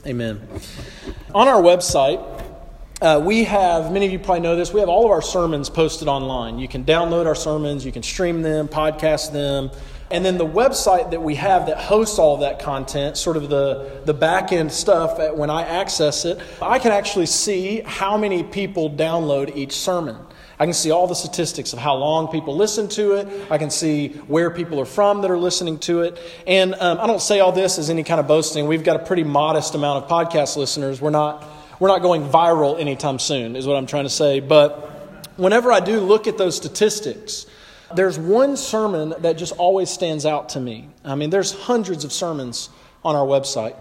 Amen. On our website, we have, many of you probably know this, we have all of our sermons posted online. You can download our sermons, you can stream them, podcast them. And then the website that we have that hosts all of that content, sort of the back-end stuff, when I access it, I can actually see how many people download each sermon. I can see all the statistics of how long people listen to it. I can see where people are from that are listening to it. And I don't say all this as any kind of boasting. We've got a pretty modest amount of podcast listeners. We're not going viral anytime soon, is what I'm trying to say. But whenever I do look at those statistics, there's one sermon that just always stands out to me. I mean, there's hundreds of sermons on our website.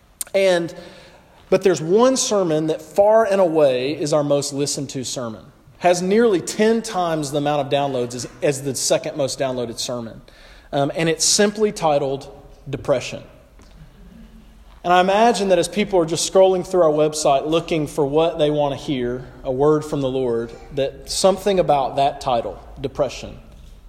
But there's one sermon that far and away is our most listened to sermon. Has nearly 10 times the amount of downloads as the second most downloaded sermon. And it's simply titled Depression. And I imagine that as people are just scrolling through our website looking for what they want to hear, a word from the Lord, that something about that title, Depression,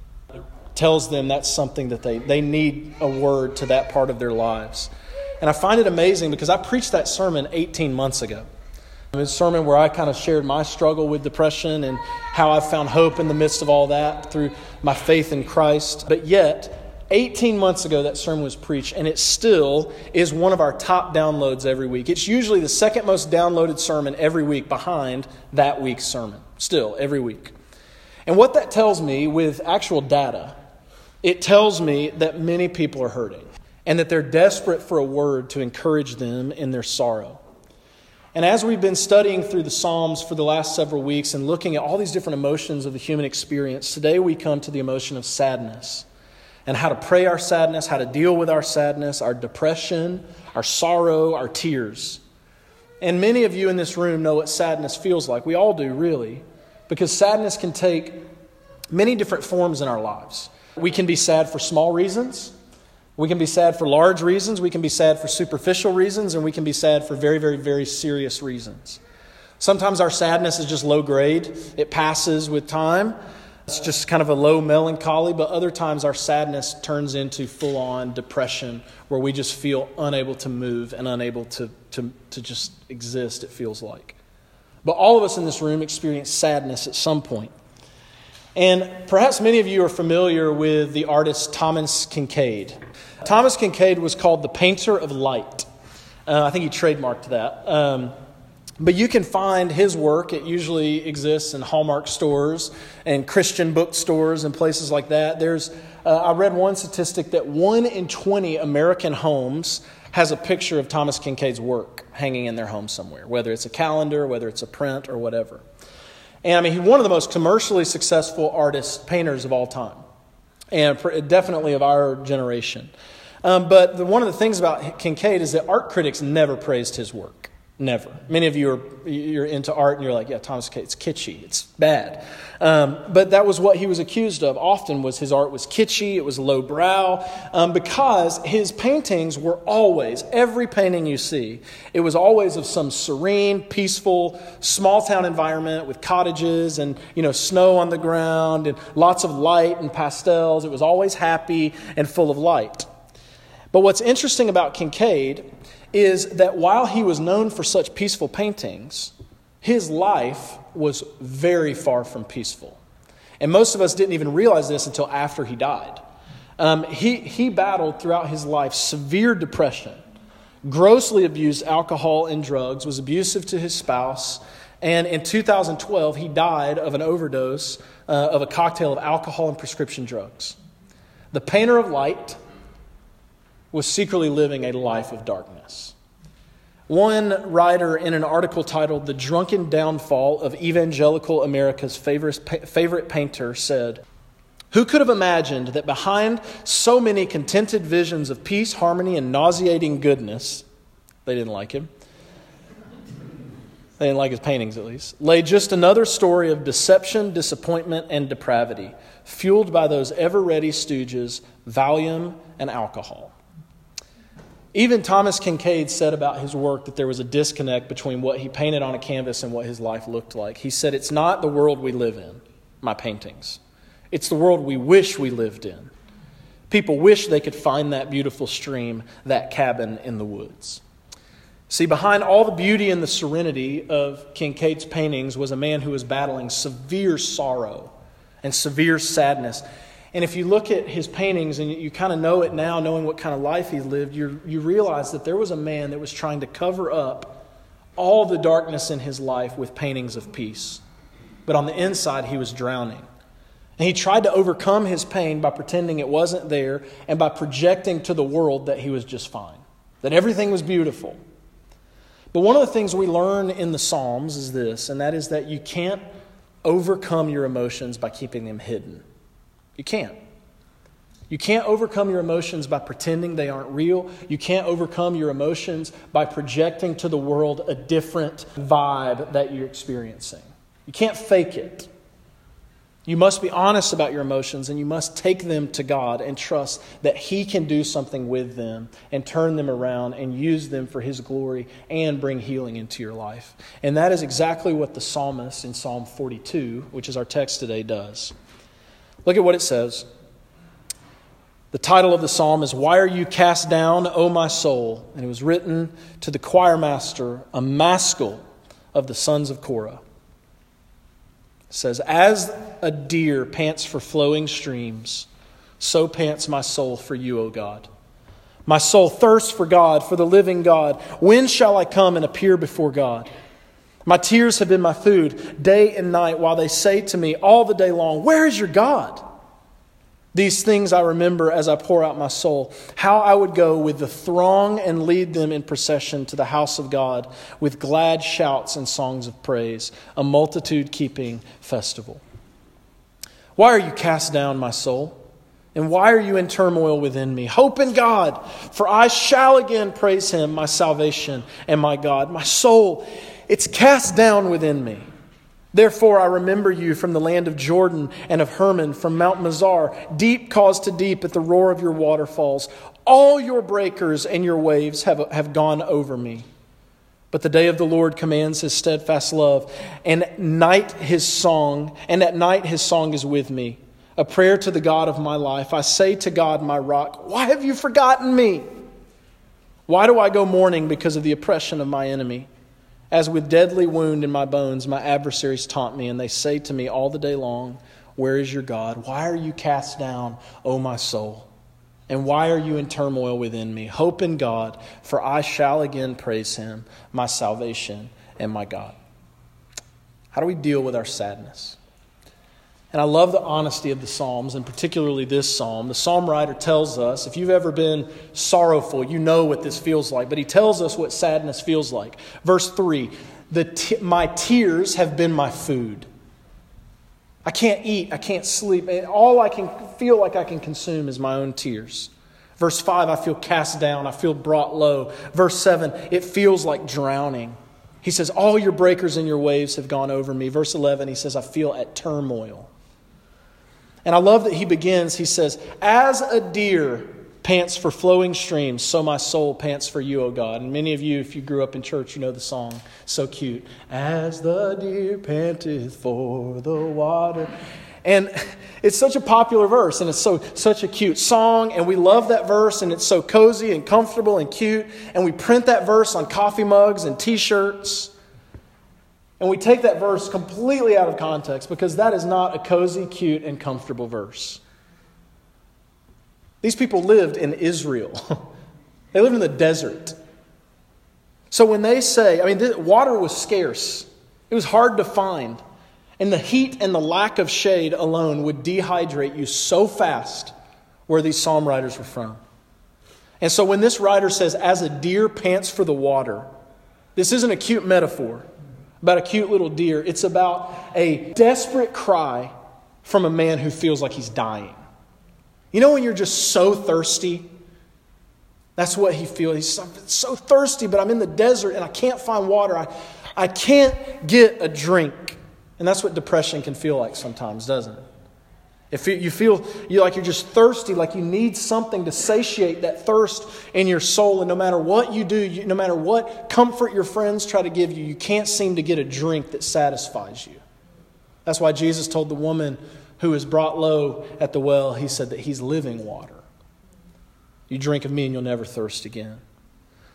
tells them that's something that they need a word to that part of their lives. And I find it amazing because I preached that sermon 18 months ago. It was a sermon where I kind of shared my struggle with depression and how I found hope in the midst of all that through my faith in Christ. But yet, 18 months ago, that sermon was preached, and it still is one of our top downloads every week. It's usually the second most downloaded sermon every week behind that week's sermon, still, every week. And what that tells me with actual data, it tells me that many people are hurting and that they're desperate for a word to encourage them in their sorrow. And as we've been studying through the Psalms for the last several weeks and looking at all these different emotions of the human experience, today we come to the emotion of sadness and how to pray our sadness, how to deal with our sadness, our depression, our sorrow, our tears. And many of you in this room know what sadness feels like. We all do, really, because sadness can take many different forms in our lives. We can be sad for small reasons. We can be sad for large reasons, we can be sad for superficial reasons, and we can be sad for very, very, very serious reasons. Sometimes our sadness is just low grade. It passes with time. It's just kind of a low melancholy, but other times our sadness turns into full-on depression where we just feel unable to move and unable to just exist, it feels like. But all of us in this room experience sadness at some point. And perhaps many of you are familiar with the artist Thomas Kinkade. Thomas Kinkade was called the painter of light. I think he trademarked that. But you can find his work. It usually exists in Hallmark stores and Christian bookstores and places like that. I read one statistic that 1 in 20 American homes has a picture of Thomas Kinkade's work hanging in their home somewhere, whether it's a calendar, whether it's a print, or whatever. And I mean, he's one of the most commercially successful painters of all time, and definitely of our generation. But one of the things about Kinkade is that art critics never praised his work. Never. Many of you you're into art and you're like, yeah, Thomas Kinkade, it's kitschy, it's bad. But that was what he was accused of. Often was his art was kitschy, it was lowbrow, because his paintings were always, every painting you see, it was always of some serene, peaceful, small town environment with cottages and snow on the ground and lots of light and pastels. It was always happy and full of light. But what's interesting about Kinkade is that while he was known for such peaceful paintings, his life was very far from peaceful. And most of us didn't even realize this until after he died. He battled throughout his life severe depression, grossly abused alcohol and drugs, was abusive to his spouse, and in 2012 he died of an overdose of a cocktail of alcohol and prescription drugs. The painter of light was secretly living a life of darkness. One writer in an article titled "The Drunken Downfall of Evangelical America's Favorite Painter" said, "Who could have imagined that behind so many contented visions of peace, harmony, and nauseating goodness," they didn't like him, they didn't like his paintings at least, "lay just another story of deception, disappointment, and depravity, fueled by those ever-ready stooges, Valium and alcohol." Even Thomas Kinkade said about his work that there was a disconnect between what he painted on a canvas and what his life looked like. He said, "It's not the world we live in, my paintings. It's the world we wish we lived in. People wish they could find that beautiful stream, that cabin in the woods." See, behind all the beauty and the serenity of Kincaid's paintings was a man who was battling severe sorrow and severe sadness. And if you look at his paintings and you kind of know it now, knowing what kind of life he lived, you realize that there was a man that was trying to cover up all the darkness in his life with paintings of peace. But on the inside, he was drowning. And he tried to overcome his pain by pretending it wasn't there and by projecting to the world that he was just fine, that everything was beautiful. But one of the things we learn in the Psalms is this, and that is that you can't overcome your emotions by keeping them hidden. You can't. You can't overcome your emotions by pretending they aren't real. You can't overcome your emotions by projecting to the world a different vibe that you're experiencing. You can't fake it. You must be honest about your emotions, and you must take them to God and trust that He can do something with them and turn them around and use them for His glory and bring healing into your life. And that is exactly what the psalmist in Psalm 42, which is our text today, does. Look at what it says. The title of the psalm is, "Why Are You Cast Down, O My Soul?" And it was written to the choir master, a maskil of the sons of Korah. It says, "As a deer pants for flowing streams, so pants my soul for you, O God. My soul thirsts for God, for the living God. When shall I come and appear before God? My tears have been my food day and night, while they say to me all the day long, 'Where is your God?' These things I remember as I pour out my soul, how I would go with the throng and lead them in procession to the house of God with glad shouts and songs of praise, a multitude keeping festival. Why are you cast down, my soul? And why are you in turmoil within me? Hope in God, for I shall again praise Him, my salvation and my God. My soul, it's cast down within me. Therefore I remember you from the land of Jordan and of Hermon, from Mount Mizar. Deep calls to deep at the roar of your waterfalls. All your breakers and your waves have gone over me. But the day of the Lord commands His steadfast love, and at night His song is with me, a prayer to the God of my life. I say to God, my rock, why have you forgotten me? Why do I go mourning because of the oppression of my enemy? As with deadly wound in my bones, my adversaries taunt me, and they say to me all the day long, where is your God? Why are you cast down, O my soul? And why are you in turmoil within me? Hope in God, for I shall again praise Him, my salvation and my God." How do we deal with our sadness? And I love the honesty of the Psalms, and particularly this psalm. The psalm writer tells us, if you've ever been sorrowful, you know what this feels like. But he tells us what sadness feels like. Verse 3, my tears have been my food. I can't eat, I can't sleep. All I can feel like I can consume is my own tears. Verse 5, I feel cast down, I feel brought low. Verse 7, it feels like drowning. He says, all your breakers and your waves have gone over me. Verse 11, he says, I feel at turmoil. And I love that he begins, he says, as a deer pants for flowing streams, so my soul pants for you, O God. And many of you, if you grew up in church, you know the song. So cute. As the deer panteth for the water. And it's such a popular verse, and it's such a cute song, and we love that verse, and it's so cozy and comfortable and cute, and we print that verse on coffee mugs and t-shirts. And we take that verse completely out of context because that is not a cozy, cute, and comfortable verse. These people lived in Israel. They lived in the desert. So when they say, water was scarce. It was hard to find. And the heat and the lack of shade alone would dehydrate you so fast where these psalm writers were from. And so when this writer says, as a deer pants for the water, this isn't a cute metaphor about a cute little deer. It's about a desperate cry from a man who feels like he's dying. You know when you're just so thirsty? That's what he feels. He's so thirsty, but I'm in the desert and I can't find water. I can't get a drink. And that's what depression can feel like sometimes, doesn't it? If you feel like you're just thirsty, like you need something to satiate that thirst in your soul, and no matter what you do, no matter what comfort your friends try to give you, you can't seem to get a drink that satisfies you. That's why Jesus told the woman who was brought low at the well, he said that He's living water. You drink of me and you'll never thirst again.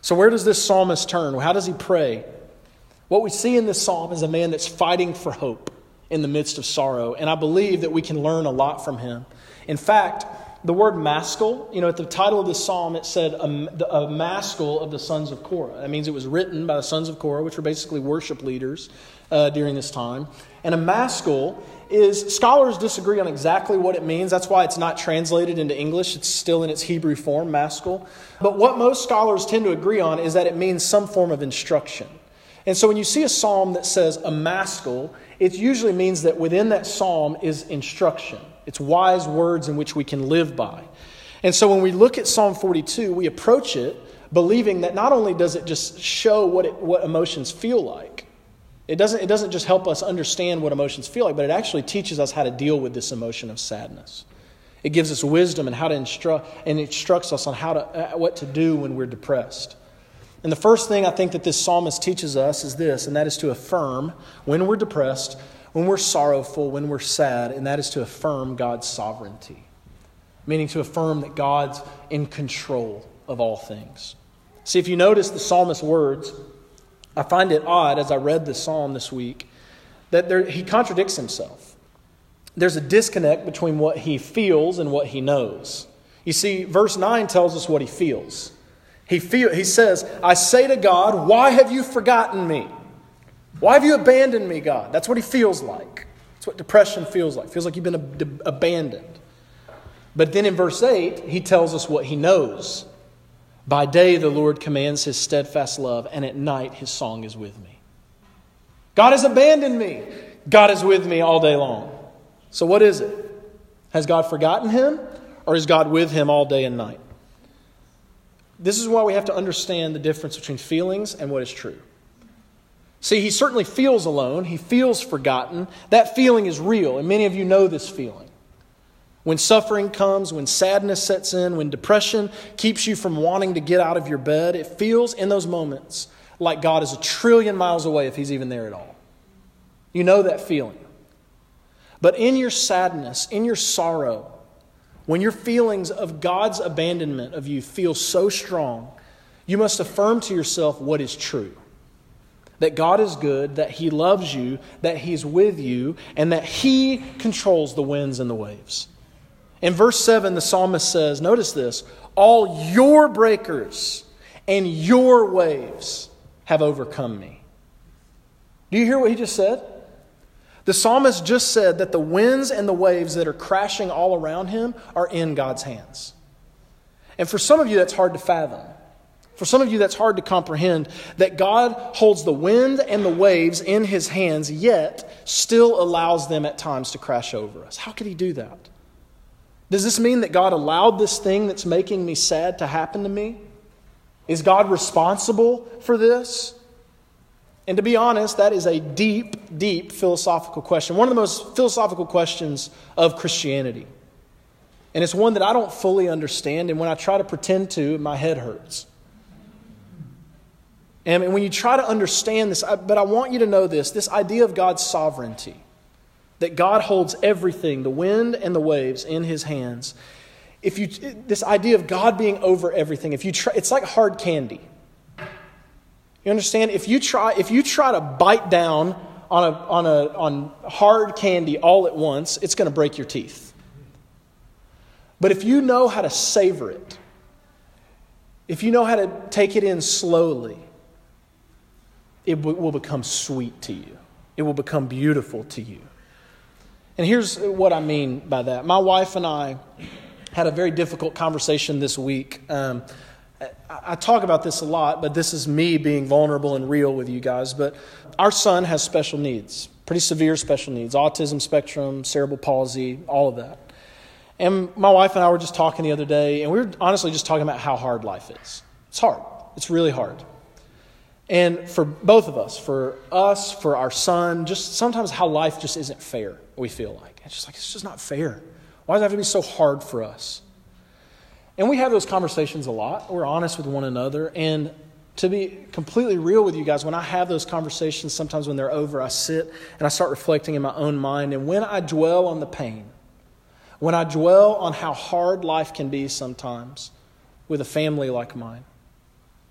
So where does this psalmist turn? How does he pray? What we see in this psalm is a man that's fighting for hope in the midst of sorrow. And I believe that we can learn a lot from him. In fact, the word maskil, at the title of this psalm, it said a maskil of the sons of Korah. That means it was written by the sons of Korah, which were basically worship leaders during this time. And a maskil is, scholars disagree on exactly what it means. That's why it's not translated into English. It's still in its Hebrew form, maskil. But what most scholars tend to agree on is that it means some form of instruction. And so when you see a psalm that says a maskil, it usually means that within that psalm is instruction. It's wise words in which we can live by. And so when we look at Psalm 42, we approach it believing that not only does it just show what emotions feel like, it doesn't just help us understand what emotions feel like, but it actually teaches us how to deal with this emotion of sadness. It gives us wisdom and how to instructs us on what to do when we're depressed. And the first thing I think that this psalmist teaches us is this, and that is to affirm when we're depressed, when we're sorrowful, when we're sad, and that is to affirm God's sovereignty. Meaning to affirm that God's in control of all things. See, if you notice the psalmist's words, I find it odd as I read the psalm this week that he contradicts himself. There's a disconnect between what he feels and what he knows. You see, verse 9 tells us what he feels. He says, I say to God, why have you forgotten me? Why have you abandoned me, God? That's what he feels like. That's what depression feels like. It feels like you've been abandoned. But then in verse 8, he tells us what he knows. By day the Lord commands his steadfast love, and at night his song is with me. God has abandoned me. God is with me all day long. So what is it? Has God forgotten him, or is God with him all day and night? This is why we have to understand the difference between feelings and what is true. See, he certainly feels alone. He feels forgotten. That feeling is real, and many of you know this feeling. When suffering comes, when sadness sets in, when depression keeps you from wanting to get out of your bed, it feels in those moments like God is 1,000,000,000 miles away if he's even there at all. You know that feeling. But in your sadness, in your sorrow, when your feelings of God's abandonment of you feel so strong, you must affirm to yourself what is true. That God is good, that he loves you, that he's with you, and that he controls the winds and the waves. In verse 7, the psalmist says, notice this, all your breakers and your waves have overcome me. Do you hear what he just said? The psalmist just said that the winds and the waves that are crashing all around him are in God's hands. And for some of you, that's hard to fathom. For some of you, that's hard to comprehend that God holds the wind and the waves in his hands, yet still allows them at times to crash over us. How could he do that? Does this mean that God allowed this thing that's making me sad to happen to me? Is God responsible for this? And to be honest, that is a deep, deep philosophical question. One of the most philosophical questions of Christianity. And it's one that I don't fully understand, and when I try to pretend to, my head hurts. And when you try to understand this, but I want you to know this idea of God's sovereignty, that God holds everything, the wind and the waves, in his hands. This idea of God being over everything, it's like hard candy. You understand? If you try to bite down on hard candy all at once, it's going to break your teeth. But if you know how to savor it, if you know how to take it in slowly, it will become sweet to you. It will become beautiful to you. And here's what I mean by that. My wife and I had a very difficult conversation this week. I talk about this a lot, but this is me being vulnerable and real with you guys. But our son has special needs, pretty severe special needs, autism spectrum, cerebral palsy, all of that. And my wife and I were just talking the other day, and we were honestly just talking about how hard life is. It's hard. It's really hard. And for both of us, for our son, just sometimes how life just isn't fair, we feel like. It's just not fair. Why does it have to be so hard for us? And we have those conversations a lot. We're honest with one another. And to be completely real with you guys, when I have those conversations, sometimes when they're over, I sit and I start reflecting in my own mind. And when I dwell on the pain, when I dwell on how hard life can be sometimes with a family like mine,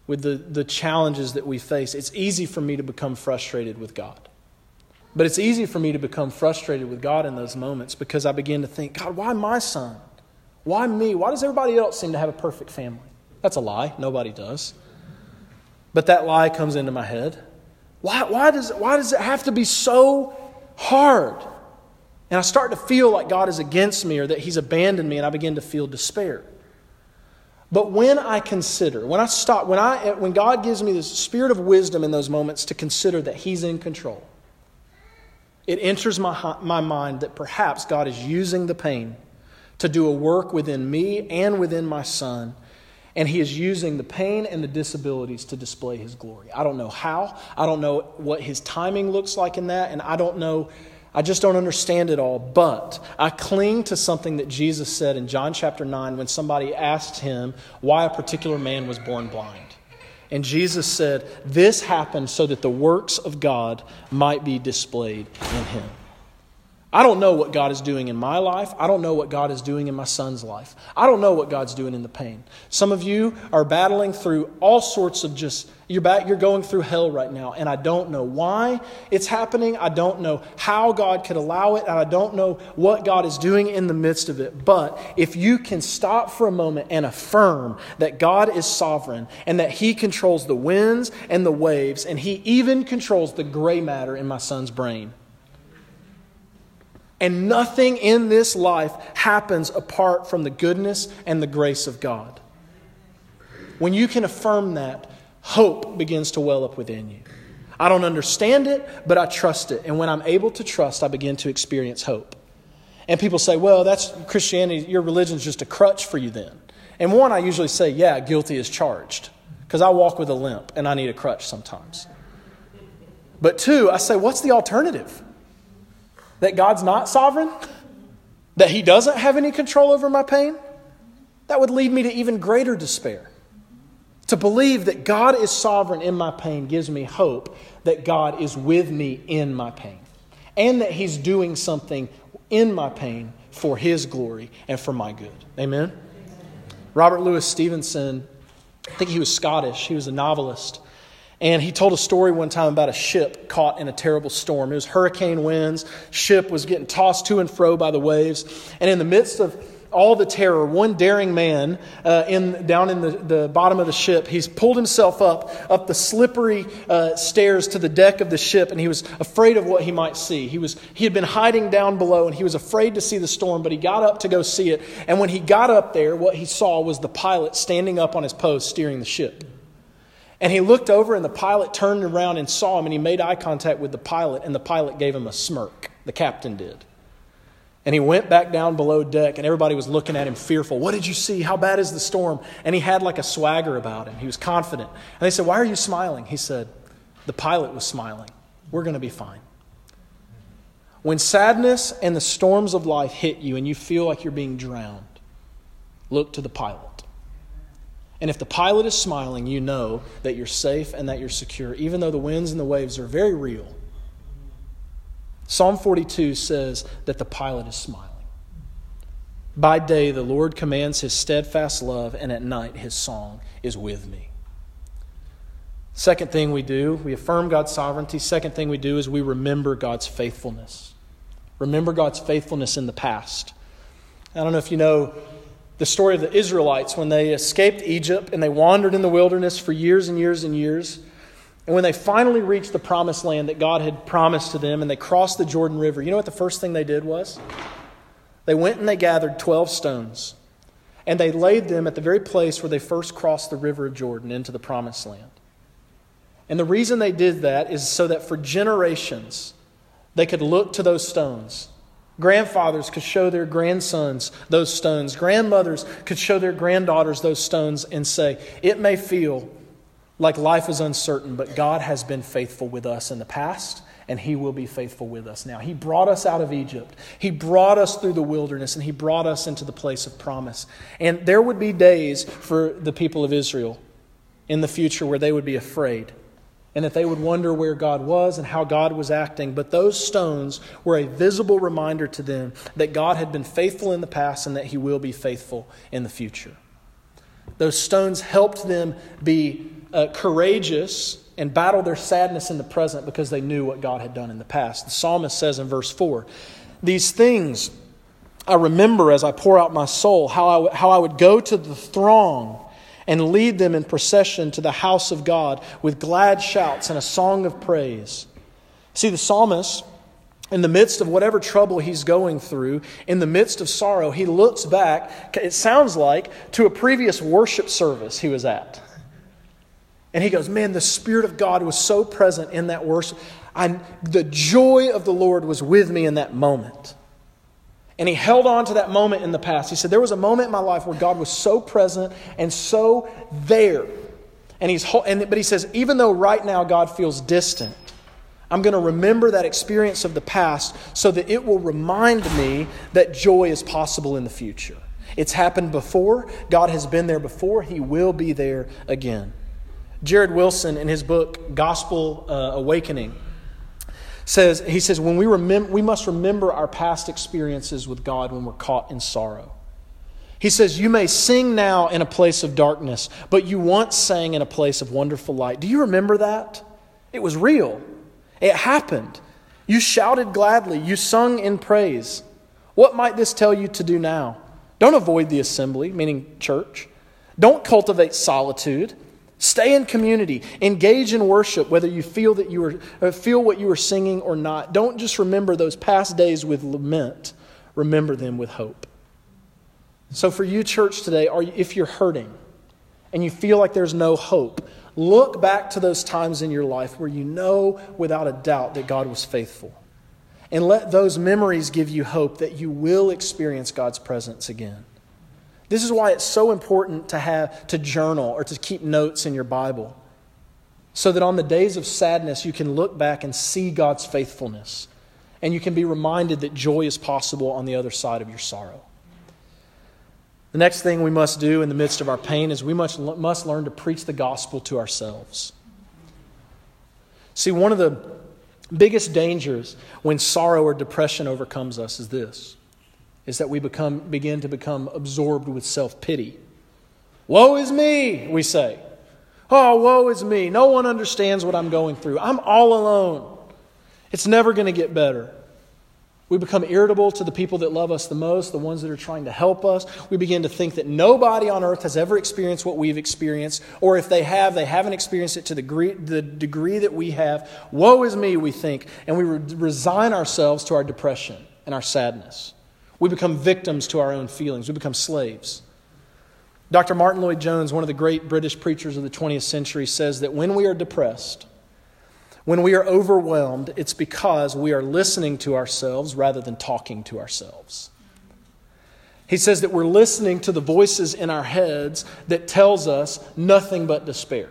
with the challenges that we face, it's easy for me to become frustrated with God. But it's easy for me to become frustrated with God in those moments because I begin to think, God, why my son? Why me? Why does everybody else seem to have a perfect family? That's a lie. Nobody does. But that lie comes into my head. Why does it have to be so hard? And I start to feel like God is against me or that He's abandoned me, and I begin to feel despair. But when I consider, when God gives me the spirit of wisdom in those moments to consider that He's in control, it enters my mind that perhaps God is using the pain to do a work within me and within my son. And He is using the pain and the disabilities to display His glory. I don't know how. I don't know what His timing looks like in that. And I just don't understand it all. But I cling to something that Jesus said in John chapter 9 when somebody asked Him why a particular man was born blind. And Jesus said, this happened so that the works of God might be displayed in him. I don't know what God is doing in my life. I don't know what God is doing in my son's life. I don't know what God's doing in the pain. Some of you are battling through all sorts of you're going through hell right now. And I don't know why it's happening. I don't know how God could allow it. And I don't know what God is doing in the midst of it. But if you can stop for a moment and affirm that God is sovereign and that He controls the winds and the waves, and He even controls the gray matter in my son's brain. And nothing in this life happens apart from the goodness and the grace of God. When you can affirm that, hope begins to well up within you. I don't understand it, but I trust it. And when I'm able to trust, I begin to experience hope. And people say, well, that's Christianity. Your religion's just a crutch for you then. And one, I usually say, yeah, guilty as charged. Because I walk with a limp and I need a crutch sometimes. But two, I say, what's the alternative? That God's not sovereign? That He doesn't have any control over my pain? That would lead me to even greater despair. To believe that God is sovereign in my pain gives me hope that God is with me in my pain. And that He's doing something in my pain for His glory and for my good. Amen? Robert Louis Stevenson, I think he was Scottish. He was a novelist. And he told a story one time about a ship caught in a terrible storm. It was hurricane winds. Ship was getting tossed to and fro by the waves. And in the midst of all the terror, one daring man down in the bottom of the ship, he's pulled himself up the slippery stairs to the deck of the ship, and he was afraid of what he might see. He had been hiding down below, and he was afraid to see the storm, but he got up to go see it. And when he got up there, what he saw was the pilot standing up on his post steering the ship. And he looked over, and the pilot turned around and saw him, and he made eye contact with the pilot, and the pilot gave him a smirk. The captain did. And he went back down below deck, and everybody was looking at him fearful. What did you see? How bad is the storm? And he had like a swagger about him. He was confident. And they said, why are you smiling? He said, the pilot was smiling. We're going to be fine. When sadness and the storms of life hit you and you feel like you're being drowned, look to the pilot. And if the pilot is smiling, you know that you're safe and that you're secure, even though the winds and the waves are very real. Psalm 42 says that the pilot is smiling. By day, the Lord commands His steadfast love, and at night, His song is with me. Second thing we do, we affirm God's sovereignty. Second thing we do is we remember God's faithfulness. Remember God's faithfulness in the past. I don't know if you know the story of the Israelites when they escaped Egypt and they wandered in the wilderness for years and years and years. And when they finally reached the promised land that God had promised to them and they crossed the Jordan River, you know what the first thing they did was? They went and they gathered 12 stones and they laid them at the very place where they first crossed the river of Jordan into the promised land. And the reason they did that is so that for generations they could look to those stones. Grandfathers could show their grandsons those stones. Grandmothers could show their granddaughters those stones and say, it may feel like life is uncertain, but God has been faithful with us in the past, and He will be faithful with us now. He brought us out of Egypt. He brought us through the wilderness, and He brought us into the place of promise. And there would be days for the people of Israel in the future where they would be afraid, and that they would wonder where God was and how God was acting. But those stones were a visible reminder to them that God had been faithful in the past and that He will be faithful in the future. Those stones helped them be courageous and battle their sadness in the present because they knew what God had done in the past. The psalmist says in verse 4, "These things I remember as I pour out my soul, how I would go to the throng and lead them in procession to the house of God with glad shouts and a song of praise." See, the psalmist, in the midst of whatever trouble he's going through, in the midst of sorrow, he looks back, it sounds like, to a previous worship service he was at. And he goes, man, the Spirit of God was so present in that worship. The joy of the Lord was with me in that moment. And he held on to that moment in the past. He said, there was a moment in my life where God was so present and so there. But he says, even though right now God feels distant, I'm going to remember that experience of the past so that it will remind me that joy is possible in the future. It's happened before. God has been there before. He will be there again. Jared Wilson, in his book, Gospel Awakening, says, we must remember our past experiences with God when we're caught in sorrow. He says, you may sing now in a place of darkness, but you once sang in a place of wonderful light. Do you remember that? It was real. It happened. You shouted gladly. You sung in praise. What might this tell you to do now? Don't avoid the assembly, meaning church. Don't cultivate solitude. Stay in community. Engage in worship, whether you feel what you were singing or not. Don't just remember those past days with lament. Remember them with hope. So for you, church, today, if you're hurting and you feel like there's no hope, look back to those times in your life where you know without a doubt that God was faithful. And let those memories give you hope that you will experience God's presence again. This is why it's so important to journal or to keep notes in your Bible, so that on the days of sadness you can look back and see God's faithfulness, and you can be reminded that joy is possible on the other side of your sorrow. The next thing we must do in the midst of our pain is we must learn to preach the gospel to ourselves. See, one of the biggest dangers when sorrow or depression overcomes us is that we begin to become absorbed with self-pity. Woe is me, we say. Oh, woe is me. No one understands what I'm going through. I'm all alone. It's never going to get better. We become irritable to the people that love us the most, the ones that are trying to help us. We begin to think that nobody on earth has ever experienced what we've experienced, or if they have, they haven't experienced it to the degree that we have. Woe is me, we think, and we resign ourselves to our depression and our sadness. We become victims to our own feelings. We become slaves. Dr. Martin Lloyd-Jones, one of the great British preachers of the 20th century, says that when we are depressed, when we are overwhelmed, it's because we are listening to ourselves rather than talking to ourselves. He says that we're listening to the voices in our heads that tells us nothing but despair.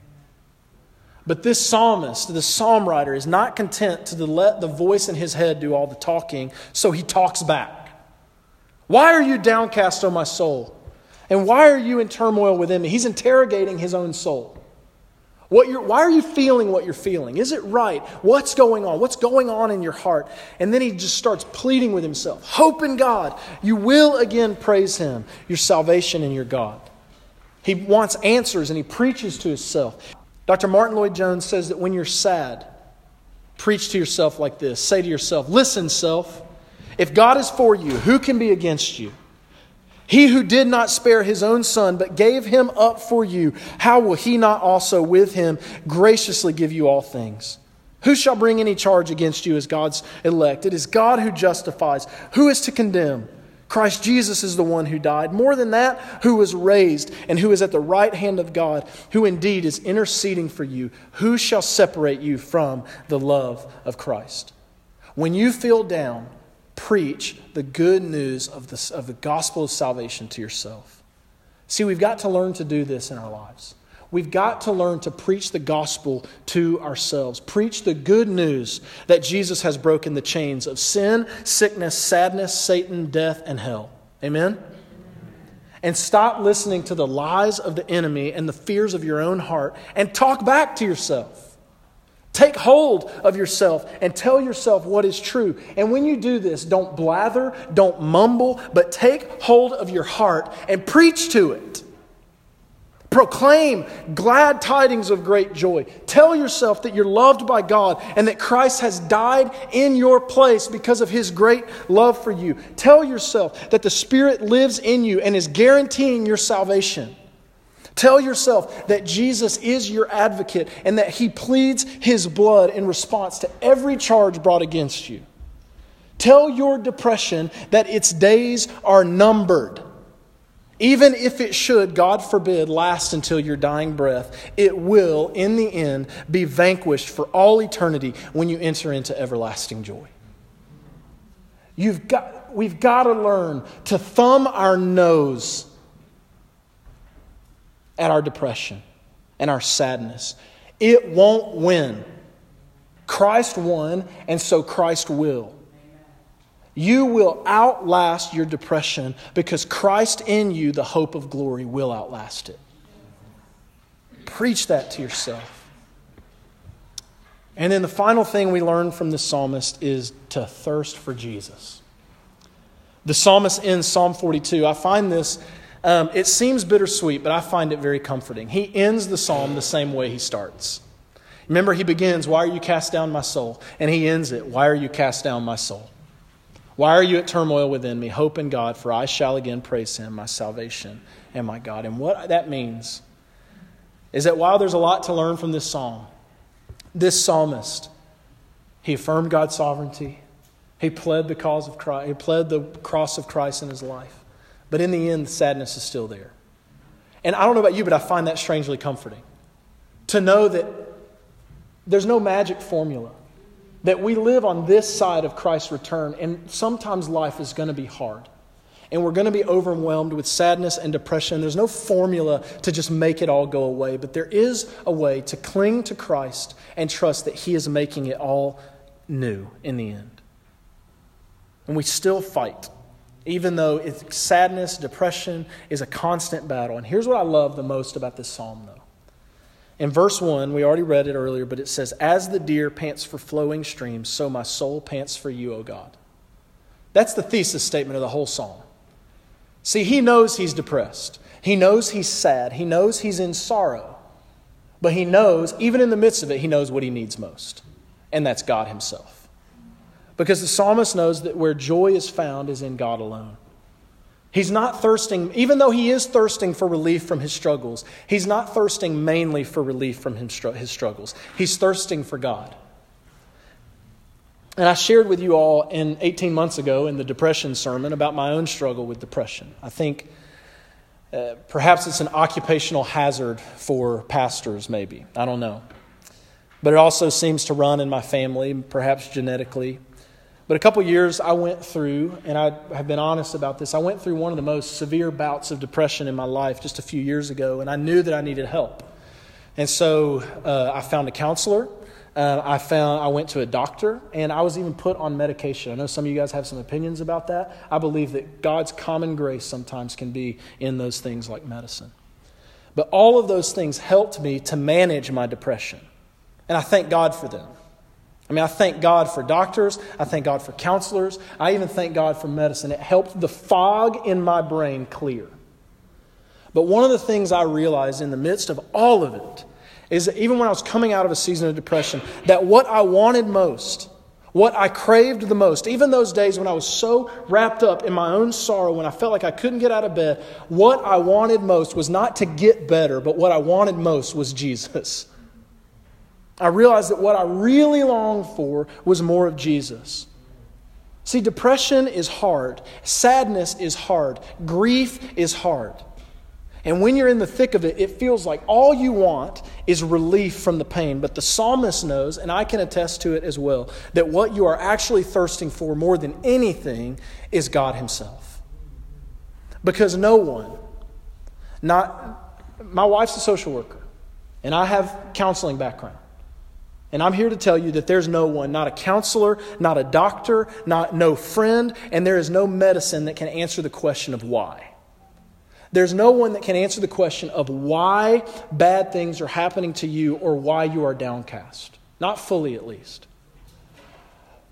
But this psalmist, this psalm writer, is not content to let the voice in his head do all the talking, so he talks back. Why are you downcast, O my soul? And why are you in turmoil within me? He's interrogating his own soul. Why are you feeling what you're feeling? Is it right? What's going on? What's going on in your heart? And then he just starts pleading with himself. Hope in God. You will again praise Him, your salvation and your God. He wants answers and he preaches to himself. Dr. Martin Lloyd-Jones says that when you're sad, preach to yourself like this. Say to yourself, listen, self, if God is for you, who can be against you? He who did not spare His own Son, but gave Him up for you, how will He not also with Him graciously give you all things? Who shall bring any charge against you as God's elect? It is God who justifies. Who is to condemn? Christ Jesus is the one who died. More than that, who was raised and who is at the right hand of God, who indeed is interceding for you. Who shall separate you from the love of Christ? When you feel down, preach the good news of the gospel of salvation to yourself. See, we've got to learn to do this in our lives. We've got to learn to preach the gospel to ourselves. Preach the good news that Jesus has broken the chains of sin, sickness, sadness, Satan, death, and hell. Amen? And stop listening to the lies of the enemy and the fears of your own heart and talk back to yourself. Take hold of yourself and tell yourself what is true. And when you do this, don't blather, don't mumble, but take hold of your heart and preach to it. Proclaim glad tidings of great joy. Tell yourself that you're loved by God and that Christ has died in your place because of His great love for you. Tell yourself that the Spirit lives in you and is guaranteeing your salvation. Tell yourself that Jesus is your advocate and that He pleads His blood in response to every charge brought against you. Tell your depression that its days are numbered. Even if it should, God forbid, last until your dying breath, it will, in the end, be vanquished for all eternity when you enter into everlasting joy. We've got to learn to thumb our nose at our depression and our sadness. It won't win. Christ won, and so Christ will. You will outlast your depression because Christ in you, the hope of glory, will outlast it. Preach that to yourself. And then the final thing we learn from the psalmist is to thirst for Jesus. The psalmist ends Psalm 42. I find this, it seems bittersweet, but I find it very comforting. He ends the psalm the same way he starts. Remember, he begins, "Why are you cast down, my soul?" And he ends it, "Why are you cast down, my soul? Why are you at turmoil within me? Hope in God, for I shall again praise Him, my salvation and my God." And what that means is that while there's a lot to learn from this psalm, this psalmist, he affirmed God's sovereignty. He pled the cause of Christ. He pled the cross of Christ in his life. But in the end, the sadness is still there. And I don't know about you, but I find that strangely comforting. To know that there's no magic formula. That we live on this side of Christ's return, and sometimes life is going to be hard. And we're going to be overwhelmed with sadness and depression. There's no formula to just make it all go away, but there is a way to cling to Christ and trust that He is making it all new in the end. And we still fight, even though sadness, depression is a constant battle. And here's what I love the most about this psalm, though. In verse 1, we already read it earlier, but it says, "As the deer pants for flowing streams, so my soul pants for you, O God." That's the thesis statement of the whole psalm. See, he knows he's depressed. He knows he's sad. He knows he's in sorrow. But he knows, even in the midst of it, he knows what he needs most. And that's God Himself. Because the psalmist knows that where joy is found is in God alone. He's not thirsting, even though he is thirsting for relief from his struggles, he's not thirsting mainly for relief from his struggles. He's thirsting for God. And I shared with you all 18 months ago in the depression sermon about my own struggle with depression. I think perhaps it's an occupational hazard for pastors, maybe. I don't know. But it also seems to run in my family, perhaps genetically. But a couple years I went through, and I have been honest about this, I went through one of the most severe bouts of depression in my life just a few years ago, and I knew that I needed help. And so I found a counselor. I went to a doctor, and I was even put on medication. I know some of you guys have some opinions about that. I believe that God's common grace sometimes can be in those things like medicine. But all of those things helped me to manage my depression. And I thank God for them. I thank God for doctors. I thank God for counselors. I even thank God for medicine. It helped the fog in my brain clear. But one of the things I realized in the midst of all of it is that even when I was coming out of a season of depression, that what I wanted most, what I craved the most, even those days when I was so wrapped up in my own sorrow, when I felt like I couldn't get out of bed, what I wanted most was not to get better, but what I wanted most was Jesus. I realized that what I really longed for was more of Jesus. See, depression is hard. Sadness is hard. Grief is hard. And when you're in the thick of it, it feels like all you want is relief from the pain. But the psalmist knows, and I can attest to it as well, that what you are actually thirsting for more than anything is God Himself. Because no one, my wife's a social worker, and I have counseling background. And I'm here to tell you that there's no one, not a counselor, not a doctor, no friend, and there is no medicine that can answer the question of why. There's no one that can answer the question of why bad things are happening to you or why you are downcast. Not fully, at least.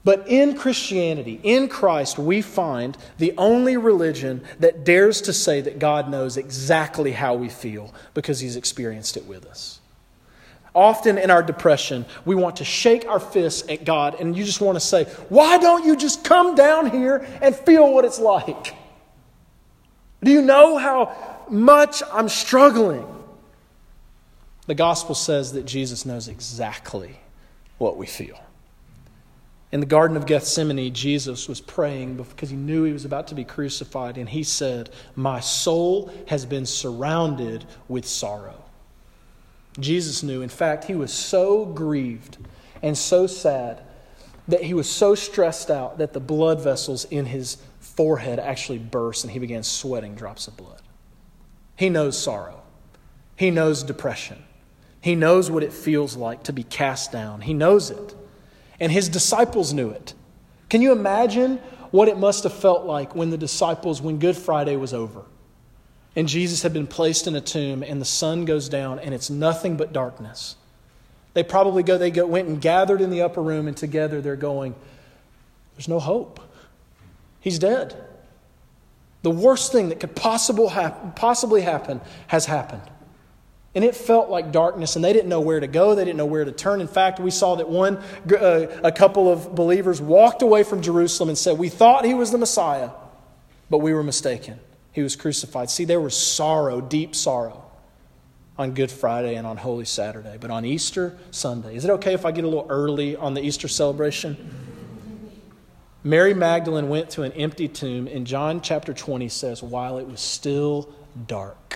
But in Christianity, in Christ, we find the only religion that dares to say that God knows exactly how we feel because He's experienced it with us. Often in our depression, we want to shake our fists at God and you just want to say, why don't you just come down here and feel what it's like? Do you know how much I'm struggling? The gospel says that Jesus knows exactly what we feel. In the Garden of Gethsemane, Jesus was praying because He knew He was about to be crucified, and He said, my soul has been surrounded with sorrow. Jesus knew. In fact, He was so grieved and so sad that He was so stressed out that the blood vessels in His forehead actually burst and He began sweating drops of blood. He knows sorrow. He knows depression. He knows what it feels like to be cast down. He knows it. And His disciples knew it. Can you imagine what it must have felt like when Good Friday was over and Jesus had been placed in a tomb and the sun goes down and it's nothing but darkness? They went and gathered in the upper room, and together they're going, there's no hope. He's dead. The worst thing that could possibly happen has happened. And it felt like darkness, and they didn't know where to go. They didn't know where to turn. In fact, we saw that a couple of believers walked away from Jerusalem and said, we thought He was the Messiah, but we were mistaken. He was crucified. See, there was sorrow, deep sorrow, on Good Friday and on Holy Saturday. But on Easter Sunday, is it okay if I get a little early on the Easter celebration? Mary Magdalene went to an empty tomb, and John chapter 20 says, while it was still dark,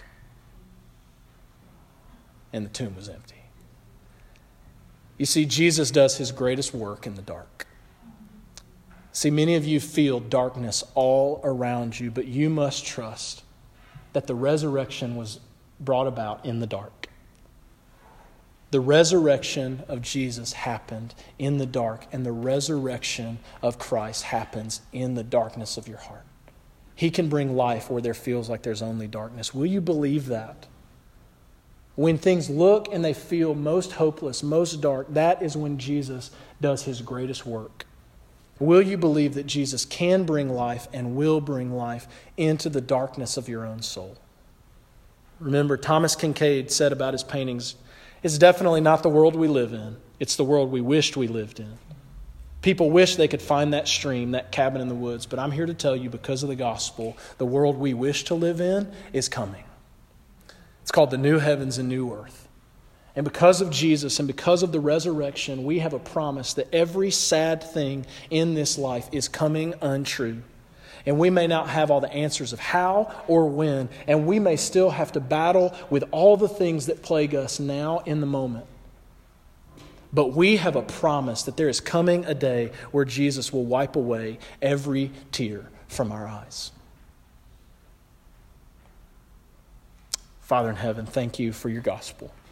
and the tomb was empty. You see, Jesus does His greatest work in the dark. See, many of you feel darkness all around you, but you must trust that the resurrection was brought about in the dark. The resurrection of Jesus happened in the dark, and the resurrection of Christ happens in the darkness of your heart. He can bring life where there feels like there's only darkness. Will you believe that? When things look and they feel most hopeless, most dark, that is when Jesus does His greatest work. Will you believe that Jesus can bring life and will bring life into the darkness of your own soul? Remember, Thomas Kincaid said about his paintings, it's definitely not the world we live in. It's the world we wished we lived in. People wish they could find that stream, that cabin in the woods, but I'm here to tell you, because of the gospel, the world we wish to live in is coming. It's called the new heavens and new earth. And because of Jesus and because of the resurrection, we have a promise that every sad thing in this life is coming untrue. And we may not have all the answers of how or when, and we may still have to battle with all the things that plague us now in the moment. But we have a promise that there is coming a day where Jesus will wipe away every tear from our eyes. Father in heaven, thank You for Your gospel.